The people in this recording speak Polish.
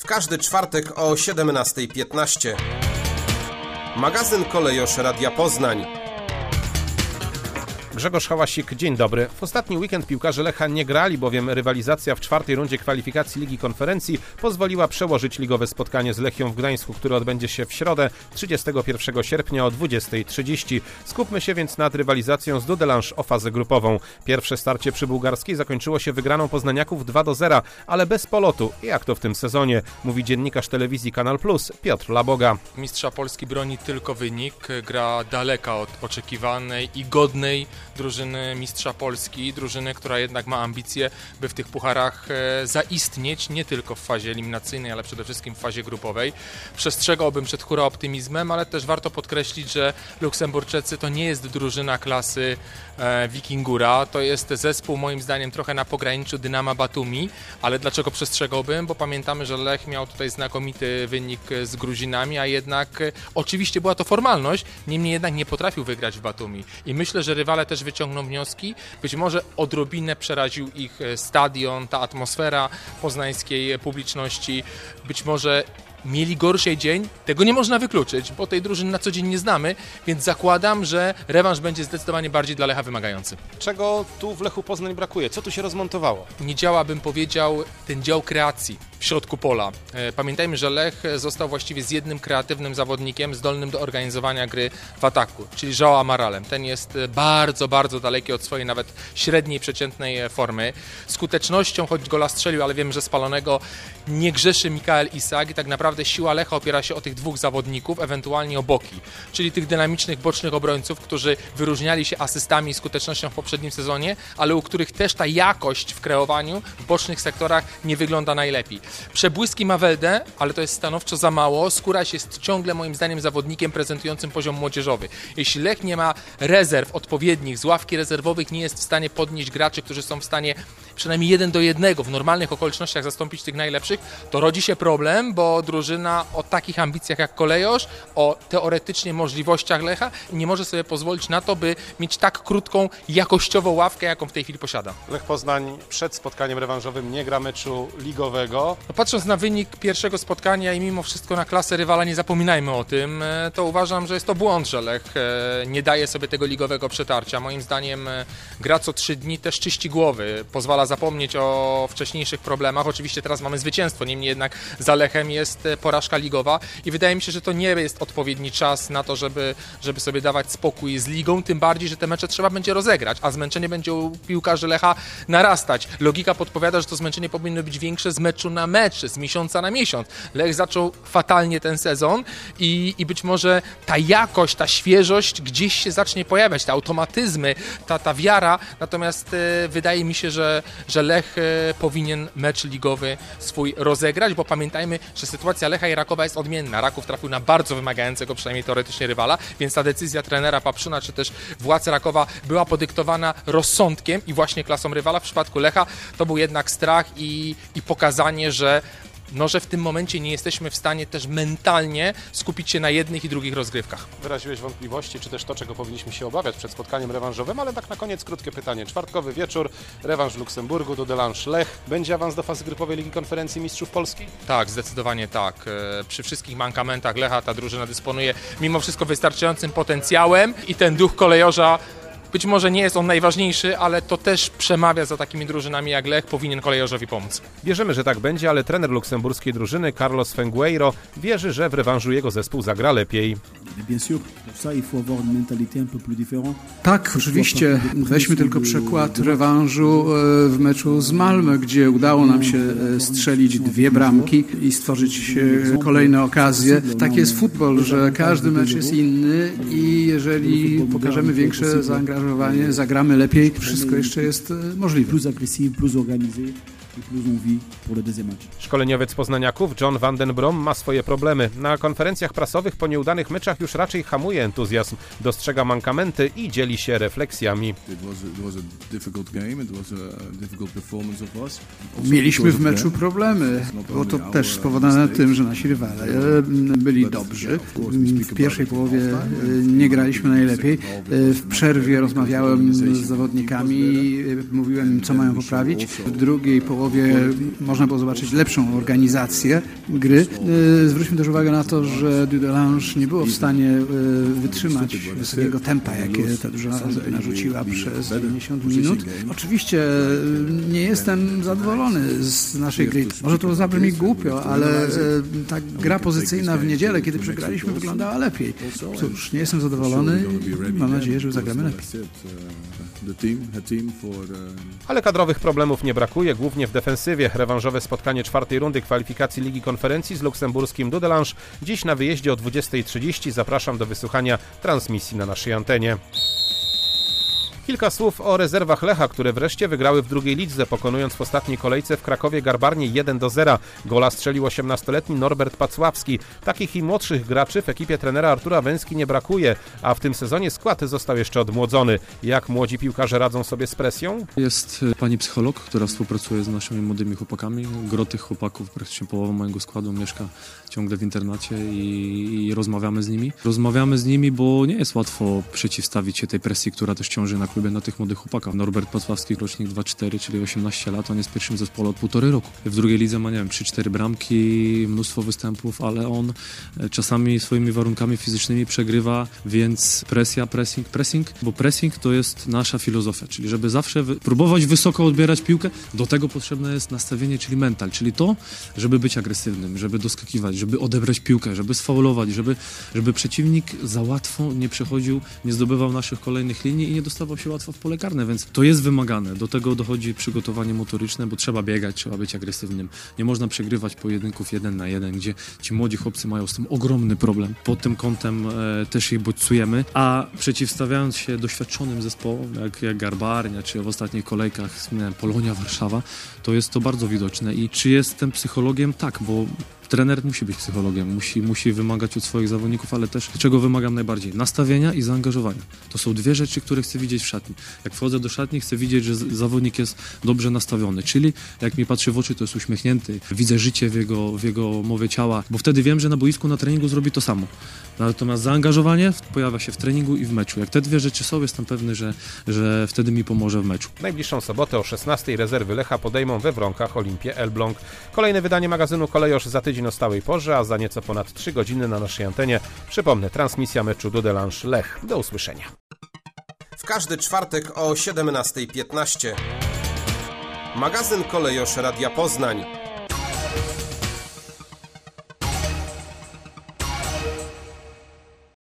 każdy czwartek o 17:15. Magazyn Kolejosz Radia Poznań. Grzegorz Hałasik, dzień dobry. W ostatni weekend piłkarze Lecha nie grali, bowiem rywalizacja w czwartej rundzie kwalifikacji Ligi Konferencji pozwoliła przełożyć ligowe spotkanie z Lechią w Gdańsku, które odbędzie się w środę 31 sierpnia o 20:30. Skupmy się więc nad rywalizacją z Dudelange o fazę grupową. Pierwsze starcie przy Bułgarskiej zakończyło się wygraną poznaniaków 2-0, ale bez polotu. Jak to w tym sezonie? Mówi dziennikarz telewizji Kanal Plus Piotr Laboga. Mistrza Polski broni tylko wynik, gra daleka od oczekiwanej i godnej drużyny mistrza Polski, drużyny, która jednak ma ambicje, by w tych pucharach zaistnieć, nie tylko w fazie eliminacyjnej, ale przede wszystkim w fazie grupowej. Przestrzegałbym przed hura optymizmem, ale też warto podkreślić, że Luksemburczycy to nie jest drużyna klasy Wikingura, to jest zespół moim zdaniem trochę na pograniczu Dynama Batumi, ale dlaczego przestrzegałbym? Bo pamiętamy, że Lech miał tutaj znakomity wynik z Gruzinami, a jednak oczywiście była to formalność, niemniej jednak nie potrafił wygrać w Batumi i myślę, że rywale też wyciągną wnioski. Być może odrobinę przeraził ich stadion, ta atmosfera poznańskiej publiczności. Być może mieli gorszy dzień, tego nie można wykluczyć, bo tej drużyny na co dzień nie znamy, więc zakładam, że rewanż będzie zdecydowanie bardziej dla Lecha wymagający. Czego tu w Lechu Poznań brakuje? Co tu się rozmontowało? Nie działa, bym powiedział, ten dział kreacji w środku pola. Pamiętajmy, że Lech został właściwie z jednym kreatywnym zawodnikiem zdolnym do organizowania gry w ataku, czyli João Amaralem. Ten jest bardzo, bardzo daleki od swojej nawet średniej, przeciętnej formy. Skutecznością, choć gola strzelił, ale wiem, że spalonego, nie grzeszy Mikael Isak i tak naprawdę siła Lecha opiera się o tych dwóch zawodników, ewentualnie o boki, czyli tych dynamicznych, bocznych obrońców, którzy wyróżniali się asystami i skutecznością w poprzednim sezonie, ale u których też ta jakość w kreowaniu w bocznych sektorach nie wygląda najlepiej. Przebłyski ma Welde, ale to jest stanowczo za mało. Skóraś jest ciągle moim zdaniem zawodnikiem prezentującym poziom młodzieżowy. Jeśli Lech nie ma rezerw odpowiednich, z ławki rezerwowych nie jest w stanie podnieść graczy, którzy są w stanie przynajmniej 1-1 w normalnych okolicznościach zastąpić tych najlepszych, to rodzi się problem, bo drużyna o takich ambicjach jak Kolejosz, o teoretycznie możliwościach Lecha nie może sobie pozwolić na to, by mieć tak krótką, jakościową ławkę, jaką w tej chwili posiada. Lech Poznań przed spotkaniem rewanżowym nie gra meczu ligowego. No, patrząc na wynik pierwszego spotkania i mimo wszystko na klasę rywala, nie zapominajmy o tym, to uważam, że jest to błąd, że Lech nie daje sobie tego ligowego przetarcia. Moim zdaniem gra co 3 dni też czyści głowy, pozwala zapomnieć o wcześniejszych problemach. Oczywiście teraz mamy zwycięstwo, niemniej jednak za Lechem jest porażka ligowa i wydaje mi się, że to nie jest odpowiedni czas na to, żeby sobie dawać spokój z ligą, tym bardziej, że te mecze trzeba będzie rozegrać, a zmęczenie będzie u piłkarzy Lecha narastać. Logika podpowiada, że to zmęczenie powinno być większe z meczu na mecz, z miesiąca na miesiąc. Lech zaczął fatalnie ten sezon i być może ta jakość, ta świeżość gdzieś się zacznie pojawiać, te automatyzmy, ta wiara, natomiast wydaje mi się, że Lech powinien mecz ligowy swój rozegrać, bo pamiętajmy, że sytuacja Lecha i Rakowa jest odmienna. Raków trafił na bardzo wymagającego, przynajmniej teoretycznie, rywala, więc ta decyzja trenera Papszuna, czy też władz Rakowa była podyktowana rozsądkiem i właśnie klasą rywala. W przypadku Lecha to był jednak strach i pokazanie, że w tym momencie nie jesteśmy w stanie też mentalnie skupić się na jednych i drugich rozgrywkach. Wyraziłeś wątpliwości, czy też to, czego powinniśmy się obawiać przed spotkaniem rewanżowym, ale tak na koniec krótkie pytanie. Czwartkowy wieczór, rewanż w Luksemburgu, Dudelange Lech. Będzie awans do fazy grupowej Ligi Konferencji Mistrzów Polski? Tak, zdecydowanie tak. Przy wszystkich mankamentach Lecha ta drużyna dysponuje mimo wszystko wystarczającym potencjałem i ten duch kolejorza, być może nie jest on najważniejszy, ale to też przemawia za takimi drużynami jak Lech, powinien Kolejorzowi pomóc. Wierzymy, że tak będzie, ale trener luksemburskiej drużyny Carlos Fengueiro wierzy, że w rewanżu jego zespół zagra lepiej. Tak, oczywiście. Weźmy tylko przykład rewanżu w meczu z Malmö, gdzie udało nam się strzelić 2 bramki i stworzyć kolejne okazje. Tak jest futbol, że każdy mecz jest inny i jeżeli pokażemy większe zaangażowanie, zagramy lepiej, wszystko jeszcze jest możliwe. Szkoleniowiec poznaniaków John van den Brom ma swoje problemy. Na konferencjach prasowych po nieudanych meczach już raczej hamuje entuzjazm, dostrzega mankamenty i dzieli się refleksjami. Mieliśmy w meczu problemy. Było to też spowodowane tym, że nasi rywale byli dobrzy. W pierwszej połowie nie graliśmy najlepiej. W przerwie rozmawiałem z zawodnikami, mówiłem im, co mają poprawić. W drugiej połowie połowie można było zobaczyć lepszą organizację gry. Zwróćmy też uwagę na to, że Dudelange nie było w stanie wytrzymać wysokiego tempa, jakie ta drużyna narzuciła przez 90 minut. Oczywiście nie jestem zadowolony z naszej gry. Może to zabrzmi głupio, ale ta gra pozycyjna w niedzielę, kiedy przegraliśmy, wyglądała lepiej. Cóż, nie jestem zadowolony i mam nadzieję, że zagramy lepiej. Ale kadrowych problemów nie brakuje, głównie w defensywie. Rewanżowe spotkanie czwartej rundy kwalifikacji Ligi Konferencji z luksemburskim Dudelange dziś na wyjeździe o 20:30. Zapraszam do wysłuchania transmisji na naszej antenie. Kilka słów o rezerwach Lecha, które wreszcie wygrały w drugiej lidze, pokonując w ostatniej kolejce w Krakowie Garbarnię 1-0. Gola strzelił 18-letni Norbert Pacławski. Takich i młodszych graczy w ekipie trenera Artura Węski nie brakuje, a w tym sezonie skład został jeszcze odmłodzony. Jak młodzi piłkarze radzą sobie z presją? Jest pani psycholog, która współpracuje z naszymi młodymi chłopakami. Gro tych chłopaków, praktycznie połowa mojego składu mieszka ciągle w internacie i rozmawiamy z nimi. Rozmawiamy z nimi, bo nie jest łatwo przeciwstawić się tej presji, która też ciąży na klubie, na tych młodych chłopakach. Norbert Pacławski, rocznik 2-4, czyli 18 lat, on jest w pierwszym zespole od 1,5 roku. W drugiej lidze ma, 3-4 bramki, mnóstwo występów, ale on czasami swoimi warunkami fizycznymi przegrywa, więc presja, pressing, bo pressing to jest nasza filozofia, czyli żeby zawsze próbować wysoko odbierać piłkę, do tego potrzebne jest nastawienie, czyli mental, czyli to, żeby być agresywnym, żeby doskakiwać, żeby odebrać piłkę, żeby sfaulować, żeby przeciwnik za łatwo nie przechodził, nie zdobywał naszych kolejnych linii i nie dostawał się łatwo w pole karne, więc to jest wymagane. Do tego dochodzi przygotowanie motoryczne, bo trzeba biegać, trzeba być agresywnym. Nie można przegrywać pojedynków 1 na 1, gdzie ci młodzi chłopcy mają z tym ogromny problem. Pod tym kątem też ich bodźcujemy, a przeciwstawiając się doświadczonym zespołom, jak Garbarnia, czy w ostatnich kolejkach wspomniałem Polonia Warszawa, to jest to bardzo widoczne. I czy jestem psychologiem? Tak, bo trener musi być psychologiem, musi wymagać od swoich zawodników, ale też czego wymagam najbardziej? Nastawienia i zaangażowania. To są dwie rzeczy, które chcę widzieć w szatni. Jak wchodzę do szatni, chcę widzieć, że zawodnik jest dobrze nastawiony, czyli jak mi patrzy w oczy, to jest uśmiechnięty, widzę życie w jego mowie ciała, bo wtedy wiem, że na boisku, na treningu zrobi to samo. Natomiast zaangażowanie pojawia się w treningu i w meczu. Jak te dwie rzeczy są, jestem pewny, że wtedy mi pomoże w meczu. W najbliższą sobotę o 16:00 rezerwy Lecha podejmą we Wronkach Olimpię Elbląg. Kolejne wydanie magazynu Kolejosz za tydzień o stałej porze, a za nieco ponad 3 godziny na naszej antenie. Przypomnę, transmisja meczu Dudelange Lech. Do usłyszenia. W każdy czwartek o 17:15 magazyn Kolejosz Radia Poznań.